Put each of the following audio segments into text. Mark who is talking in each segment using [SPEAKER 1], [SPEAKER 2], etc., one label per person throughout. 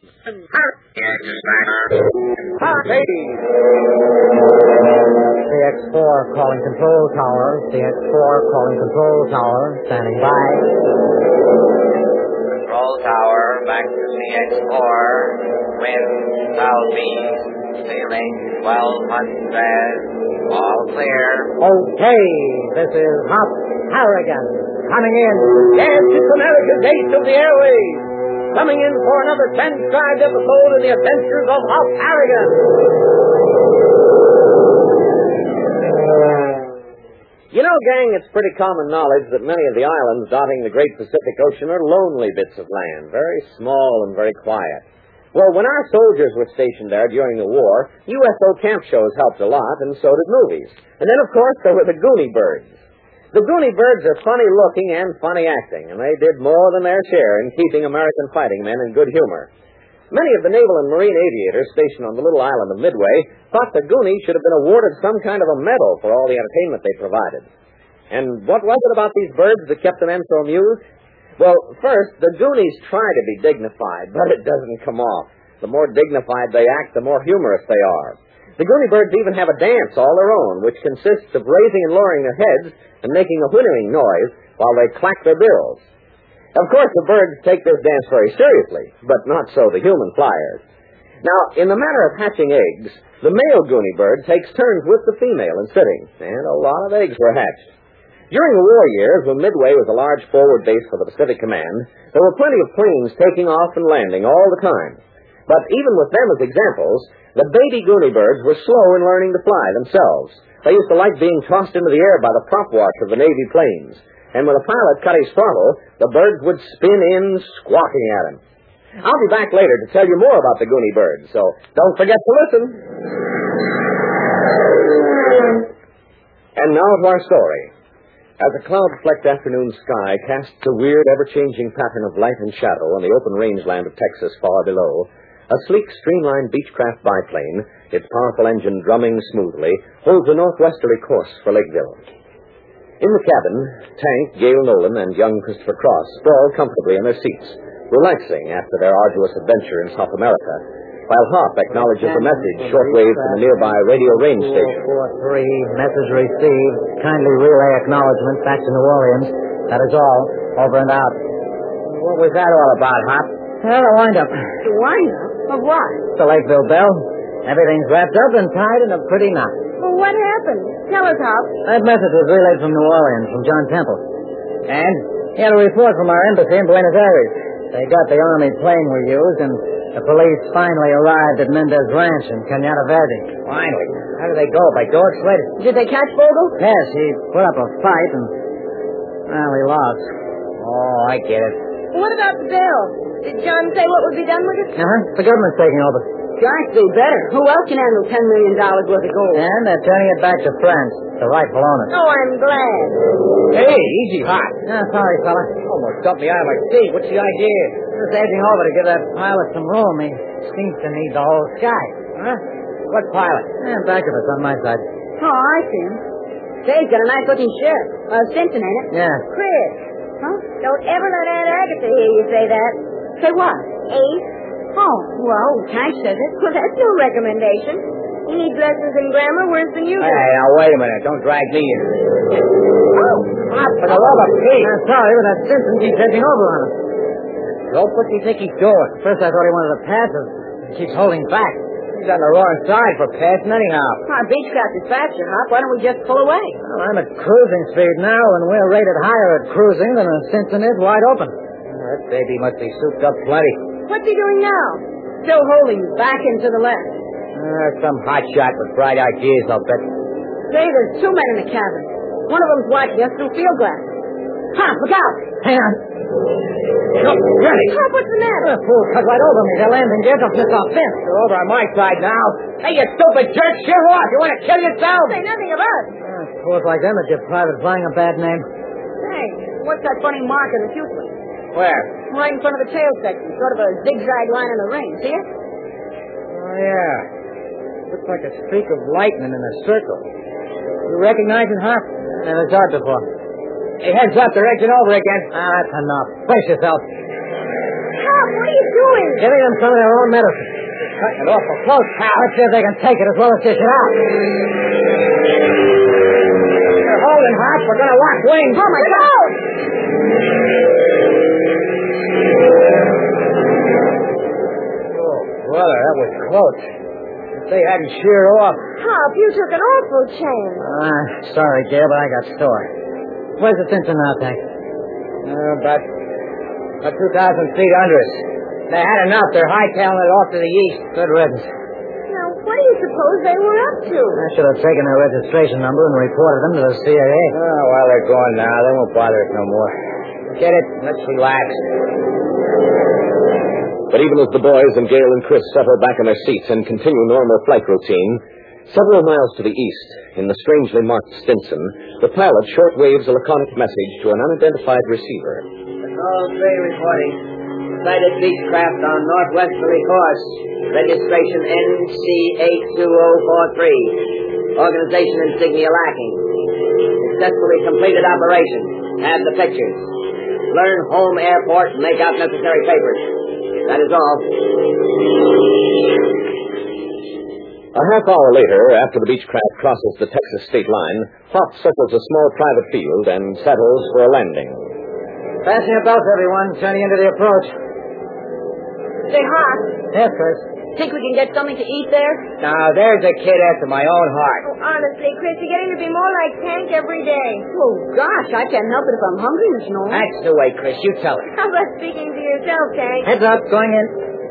[SPEAKER 1] CX-4 calling control tower. CX-4 calling control tower. Standing by.
[SPEAKER 2] Control tower, back to CX-4. Wind southeast. Ceiling 1200. All clear.
[SPEAKER 1] Okay, this is Hop Harrigan. Coming in.
[SPEAKER 3] Yes, it's America's Ace of the Airways. Coming in for another transcribed episode of the adventures of Hop Harrigan. You know, gang, it's pretty common knowledge that many of the islands dotting the great Pacific Ocean are lonely bits of land, very small and very quiet. Well, when our soldiers were stationed there during the war, USO camp shows helped a lot, and so did movies. And then, of course, there were the Goonie Birds. The Goonie Birds are funny-looking and funny acting, and they did more than their share in keeping American fighting men in good humor. Many of the naval and marine aviators stationed on the little island of Midway thought the Goonies should have been awarded some kind of a medal for all the entertainment they provided. And what was it about these birds that kept the men so amused? Well, first, the Goonies try to be dignified, but it doesn't come off. The more dignified they act, the more humorous they are. The Goonie Birds even have a dance all their own, which consists of raising and lowering their heads and making a whinnying noise while they clack their bills. Of course, the birds take this dance very seriously, but not so the human flyers. Now, in the matter of hatching eggs, the male Goonie Bird takes turns with the female in sitting, and a lot of eggs were hatched. During the war years, when Midway was a large forward base for the Pacific Command, there were plenty of planes taking off and landing all the time. But even with them as examples, the baby Goonie Birds were slow in learning to fly themselves. They used to like being tossed into the air by the prop watch of the Navy planes. And when the pilot cut his throttle, the birds would spin in, squawking at him. I'll be back later to tell you more about the Goonie Birds, so don't forget to listen. And now to our story. As a cloud-flecked afternoon sky casts a weird, ever-changing pattern of light and shadow on the open rangeland of Texas far below, a sleek, streamlined Beechcraft biplane, its powerful engine drumming smoothly, holds a northwesterly course for Lakeville. In the cabin, Tank, Gail Nolan, and young Christopher Cross sprawled comfortably in their seats, relaxing after their arduous adventure in South America, while Hop acknowledges a message shortwave from the nearby radio range station.
[SPEAKER 1] 443, message received. Kindly relay acknowledgement back to New Orleans. That is all. Over and out.
[SPEAKER 3] What was that all about, Hop?
[SPEAKER 1] Well, a wind-up.
[SPEAKER 4] The wind-up? Of what?
[SPEAKER 1] The Lakeville Bell. Everything's wrapped up and tied in a pretty knot.
[SPEAKER 4] Well, what happened? Tell us, Hop.
[SPEAKER 1] That message was relayed from New Orleans, from John Temple. And he had a report from our embassy in Buenos Aires. They got the Army plane we used, and the police finally arrived at Mendez Ranch in Cañada Verde.
[SPEAKER 3] Finally. How did they go? By dog sled?
[SPEAKER 4] Did they catch Vogel?
[SPEAKER 1] Yes, he put up a fight, and, well, he lost.
[SPEAKER 3] Oh, I get it.
[SPEAKER 4] What about the bill? Did John say what would be done with it?
[SPEAKER 1] The government's taking over.
[SPEAKER 4] Gosh, they better. Who else can handle $10 million worth of gold?
[SPEAKER 1] And they're turning it back to France, the rightful owner.
[SPEAKER 4] Oh, I'm glad.
[SPEAKER 3] Hey, easy, Hop.
[SPEAKER 1] Sorry, fella.
[SPEAKER 3] Almost dumped me out of my seat. What's the idea?
[SPEAKER 1] Just edging over to give that pilot some room. He seems to need the whole sky.
[SPEAKER 3] Huh? What pilot?
[SPEAKER 1] Back of us on my side.
[SPEAKER 4] Oh, I see him. Say, he's got a nice-looking sheriff. Simpson, ain't it?
[SPEAKER 1] Yeah.
[SPEAKER 4] Chris. Huh? Don't ever let Aunt Agatha hear you say that. Say what? Ace? Oh, well, Tank says it. Well, that's no recommendation. He needs lessons in grammar worse than you do.
[SPEAKER 3] Hey, now, wait a minute. Don't drag me in.
[SPEAKER 4] Oh!
[SPEAKER 3] Hop, for the love of Pete.
[SPEAKER 1] Sorry, but that Simpson keeps edging over on us.
[SPEAKER 3] Rope, what do you think he's doing?
[SPEAKER 1] First I thought he wanted to pass us. He keeps holding back.
[SPEAKER 3] He's on the wrong side for passing anyhow.
[SPEAKER 4] Our Beechcraft is faster, Hop. Why don't we just pull away?
[SPEAKER 1] Well, I'm at cruising speed now, and we're rated higher at cruising than a Simpson is wide open.
[SPEAKER 3] That baby must be souped up plenty.
[SPEAKER 4] What's he doing now? Still holding back into the left.
[SPEAKER 3] Some hotshot with bright ideas, I'll bet.
[SPEAKER 4] Say, there's two men in the cabin. One of them's watching us through field glasses. Hop, look out!
[SPEAKER 1] Hang on.
[SPEAKER 3] Look, ready.
[SPEAKER 4] Hop, what's the matter?
[SPEAKER 1] The fool cut right over me. They're landing gear just missed our fence.
[SPEAKER 3] You're over on my side now. Hey, you stupid jerk, sheer off. You want to kill yourself?
[SPEAKER 4] Say nothing of us.
[SPEAKER 1] Fools like them that give private flying a bad name.
[SPEAKER 4] Hey, what's that funny mark in the fuselage?
[SPEAKER 3] Where?
[SPEAKER 4] Right in front of the tail section. Sort of a zigzag line in the ring. See it?
[SPEAKER 3] Oh, yeah. Looks like a streak of lightning in a circle. You recognize it, Hop?
[SPEAKER 1] Never saw it before.
[SPEAKER 3] Hey, heads up. They're edging over again.
[SPEAKER 1] That's enough. Brace yourself.
[SPEAKER 4] Hop, what are you doing?
[SPEAKER 1] giving them some of their own medicine. It's cutting it awful close, pal. Let's see if they can take it as well as dish it out. They're holding hot. We're going to watch wings.
[SPEAKER 4] Oh, my God!
[SPEAKER 1] Oh, brother, that was close. If they hadn't sheared off.
[SPEAKER 4] Hop, you took an awful chance.
[SPEAKER 1] Sorry, Gail, but I got sore. Where's the Simpson now, Tank? About 2,000 feet under us. They had enough. They're hightailing it off to the east. Good riddance.
[SPEAKER 4] Now, what do you suppose they were up to?
[SPEAKER 1] I should have taken their registration number and reported them to the CIA. Oh, well, they're gone now. They won't bother us no more. Get it? Let's relax.
[SPEAKER 3] But even as the boys and Gail and Chris settle back in their seats and continue normal flight routine, several miles to the east, in the strangely marked Stinson, the pilot shortwaves a laconic message to an unidentified receiver.
[SPEAKER 2] Control 3 reporting. Sighted Beechcraft on northwesterly course. Registration NC82043. Organization insignia lacking. Successfully completed operation. Have the pictures. Learn home airport and make out necessary papers. That is all.
[SPEAKER 3] A half hour later, after the Beechcraft crosses the Texas state line, Hop circles a small private field and settles for a landing.
[SPEAKER 1] Fasten your belts, everyone. Turning into the approach.
[SPEAKER 4] Say, Hop,
[SPEAKER 1] Yes, Chris.
[SPEAKER 4] think we can get something to eat there?
[SPEAKER 1] Now, there's a kid after my own heart.
[SPEAKER 4] Oh, honestly, Chris, you're getting to be more like Tank every day. Oh, gosh, I can't help it if I'm hungry this morning.
[SPEAKER 1] That's the way, Chris. You tell her.
[SPEAKER 4] How about speaking to yourself, Tank?
[SPEAKER 1] Heads up. Going in.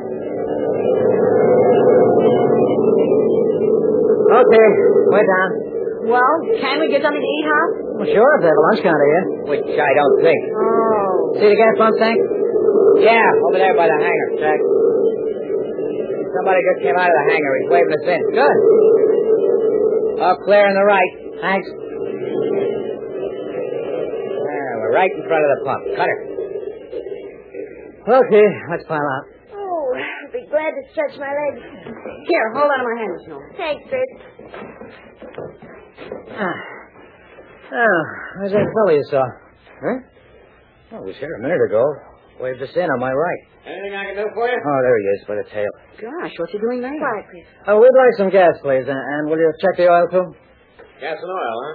[SPEAKER 1] Okay. We're down.
[SPEAKER 4] Well, can we get something to eat, Hop?
[SPEAKER 1] Well, sure, if they have a lunch counter here. Which I don't think.
[SPEAKER 4] Oh.
[SPEAKER 1] See the gas pump tank? Yeah, over there by the hangar. Check. Somebody just came out of the hangar. He's waving us in. Good. All clear on the right. Thanks. We're right in front of the pump. Cutter. Okay, let's pile out.
[SPEAKER 4] Oh, I'll be glad to stretch my legs. Here, hold on to my hand, Snow. Thanks, Chris.
[SPEAKER 1] Where's that fellow you saw? Huh? Oh, he was here a minute ago. Waved us in on my right.
[SPEAKER 2] Anything I can do for you?
[SPEAKER 1] Oh, there he is, by the tail.
[SPEAKER 4] Gosh, what's he doing there? Quiet, Chris.
[SPEAKER 1] Oh, we'd like some gas, please. And will you check the oil, too?
[SPEAKER 2] Gas and oil, huh?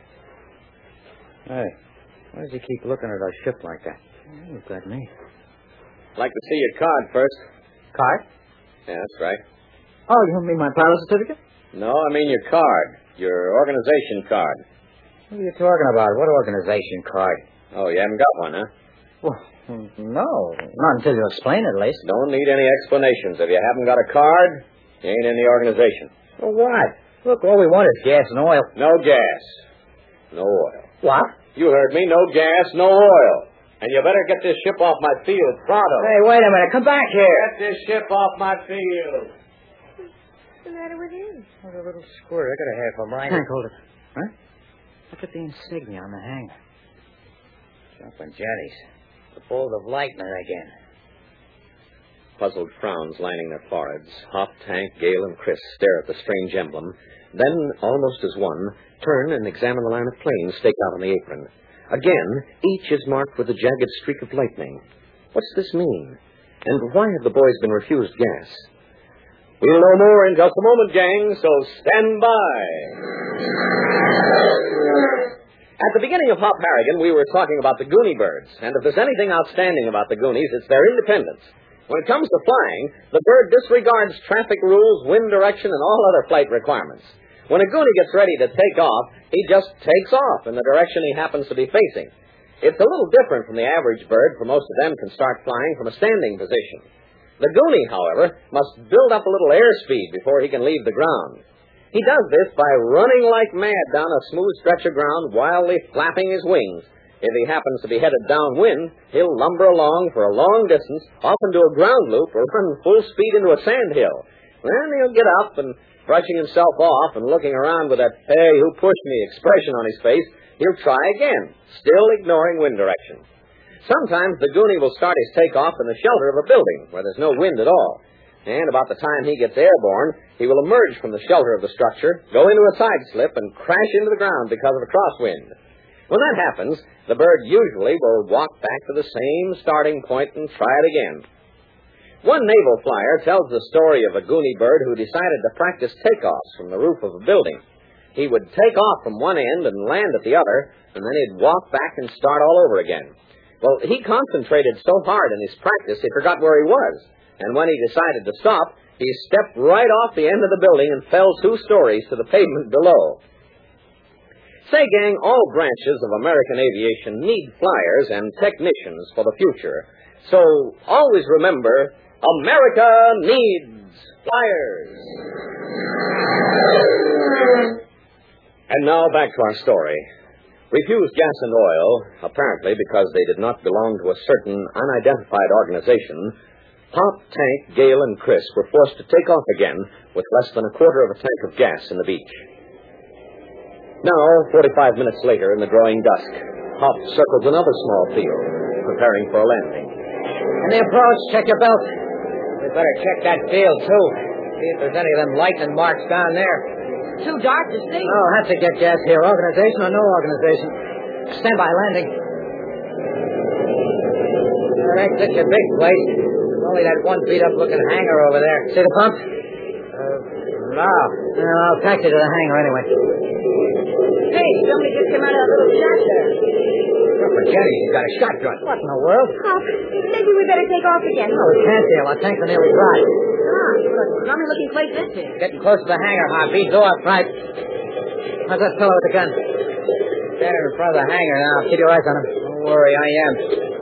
[SPEAKER 1] Hey, why does he keep looking at our ship like that? You've got me.
[SPEAKER 3] Like to see your card first.
[SPEAKER 1] Card?
[SPEAKER 3] Yeah, that's right.
[SPEAKER 1] Oh, you mean my pilot certificate?
[SPEAKER 3] No, I mean your card. Your organization card.
[SPEAKER 1] What are you talking about? What organization card?
[SPEAKER 3] Oh, you haven't got one, huh?
[SPEAKER 1] Well, no. Not until you explain it, at least.
[SPEAKER 3] Don't need any explanations. If you haven't got a card, you ain't in the organization.
[SPEAKER 1] Well, what? Look, all we want is gas and oil.
[SPEAKER 3] No gas. No oil.
[SPEAKER 1] What?
[SPEAKER 3] You heard me. No gas, no oil. And you better get this ship off my field pronto.
[SPEAKER 1] Hey, wait a minute. Come back here.
[SPEAKER 3] Get this ship off my field.
[SPEAKER 4] What's the matter with him?
[SPEAKER 1] What a little squirt. I got a half a mind. Hank, hold it. Huh? Look at the insignia on the hangar. Jumping jetties. The bolt of lightning again.
[SPEAKER 3] Puzzled frowns lining their foreheads. Hop, Tank, Gale, and Chris stare at the strange emblem. Then, almost as one, turn and examine the line of planes staked out on the apron. Again, each is marked with a jagged streak of lightning. What's this mean? And why have the boys been refused gas? We'll know more in just a moment, gang, so stand by. At the beginning of Hop Harrigan, we were talking about the Goonie birds, and if there's anything outstanding about the Goonies, it's their independence. When it comes to flying, the bird disregards traffic rules, wind direction, and all other flight requirements. When a Goonie gets ready to take off, he just takes off in the direction he happens to be facing. It's a little different from the average bird, for most of them can start flying from a standing position. The Goonie, however, must build up a little airspeed before he can leave the ground. He does this by running like mad down a smooth stretch of ground, wildly flapping his wings. If he happens to be headed downwind, he'll lumber along for a long distance, often do a ground loop or run full speed into a sand hill. Then he'll get up and, brushing himself off and looking around with that "hey, who pushed me" expression on his face, he'll try again, still ignoring wind direction. Sometimes the Goonie will start his takeoff in the shelter of a building where there's no wind at all. And about the time he gets airborne, he will emerge from the shelter of the structure, go into a side slip, and crash into the ground because of a crosswind. When that happens, the bird usually will walk back to the same starting point and try it again. One naval flyer tells the story of a Goonie bird who decided to practice takeoffs from the roof of a building. He would take off from one end and land at the other, and then he'd walk back and start all over again. Well, he concentrated so hard in his practice, he forgot where he was. And when he decided to stop, he stepped right off the end of the building and fell 2 stories to the pavement below. Say, gang, all branches of American aviation need flyers and technicians for the future. So always remember, America needs flyers. And now back to our story. Refused gas and oil, apparently because they did not belong to a certain unidentified organization, Pop, Tank, Gale, and Chris were forced to take off again with less than a quarter of a tank of gas in the beach. Now, 45 minutes later, in the growing dusk, Pop circles another small field, preparing for a landing.
[SPEAKER 1] In the approach, check your belt. We better check that field, too. See if there's any of them lightning marks down there.
[SPEAKER 4] Too dark to see.
[SPEAKER 1] Oh, have to get gas here. Organization or no organization. Stand by landing. All right, that's your big place. There's only that one beat-up-looking hangar over there. See the pump? No. I'll taxi to the hangar anyway.
[SPEAKER 4] Hey, somebody just came out of that little shack there.
[SPEAKER 1] For Jenny, she's got a shotgun. What in the world?
[SPEAKER 4] Pop, maybe we better take off again.
[SPEAKER 1] No, we can't, dear. Our tanks are nearly dry.
[SPEAKER 4] What a crummy-looking place this is.
[SPEAKER 1] Getting close to the hangar, Hoppy. Door up, right. How's that fellow with the gun? Standing in front of the hangar now. Keep your eyes on him. Don't worry, I am.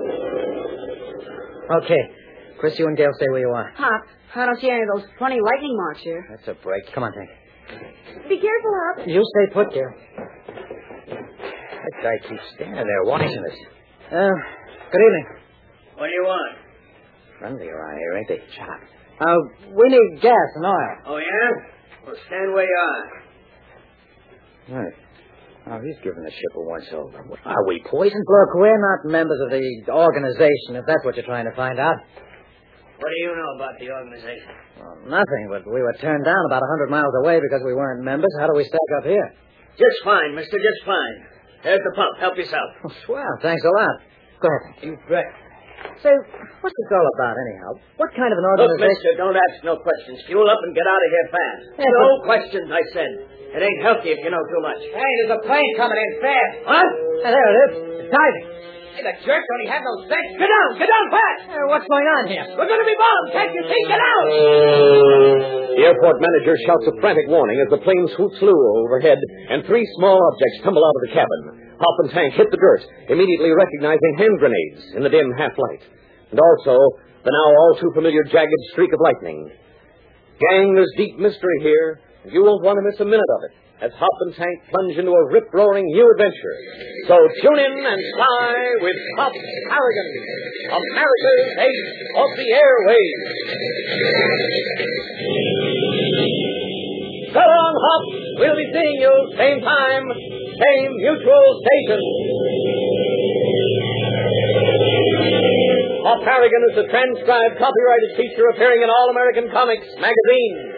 [SPEAKER 1] Okay. Chris, you and Gale stay where you are.
[SPEAKER 4] Pop, I don't see any of those funny lightning marks here.
[SPEAKER 1] That's a break. Come on, Tank.
[SPEAKER 4] Be careful, Hop.
[SPEAKER 1] You stay put, Gale. That guy keeps standing there watching us. Good evening.
[SPEAKER 2] What do you want?
[SPEAKER 1] Friendly around here, ain't they? Shut up. We need gas and oil.
[SPEAKER 2] Oh, yeah? Well, stand where you are.
[SPEAKER 1] Right. Oh, he's giving the ship a once-over. Are we poisoned? Look, we're not members of the organization, if that's what you're trying to find out.
[SPEAKER 2] What do you know about the organization?
[SPEAKER 1] Well, nothing, but we were turned down about 100 miles away because we weren't members. How do we stack up here?
[SPEAKER 2] Just fine, mister, just fine. There's the pump. Help yourself.
[SPEAKER 1] Oh, swell. Thanks a lot. Go ahead.
[SPEAKER 2] You bet.
[SPEAKER 1] Say, what's this all about, anyhow? What kind of an
[SPEAKER 2] Look,
[SPEAKER 1] organization...
[SPEAKER 2] mister, don't ask no questions. Fuel up and get out of here fast.
[SPEAKER 1] Yeah,
[SPEAKER 2] No questions, I said. It ain't healthy if you know too much.
[SPEAKER 1] Hey, there's a plane coming in fast.
[SPEAKER 2] What?
[SPEAKER 1] Hey, there it is. It's diving.
[SPEAKER 2] Hey, the jerk, don't he have no sense? Get down fast!
[SPEAKER 1] Hey, what's going on here?
[SPEAKER 2] We're going to be bombed. Can't you see? Get out!
[SPEAKER 3] The airport manager shouts a frantic warning as the plane swoops low overhead and 3 small objects tumble out of the cabin. Hop and Tank hit the dirt, immediately recognizing hand grenades in the dim half-light. And also, the now all-too familiar jagged streak of lightning. Gang, there's deep mystery here, and you won't want to miss a minute of it as Hop and Tank plunge into a rip-roaring new adventure. So tune in and fly with Hop Harrigan, America's ace of the airwaves. So long, Hop. We'll be seeing you same time, same mutual station. Hop Harrigan is a transcribed, copyrighted feature appearing in All American Comics magazine.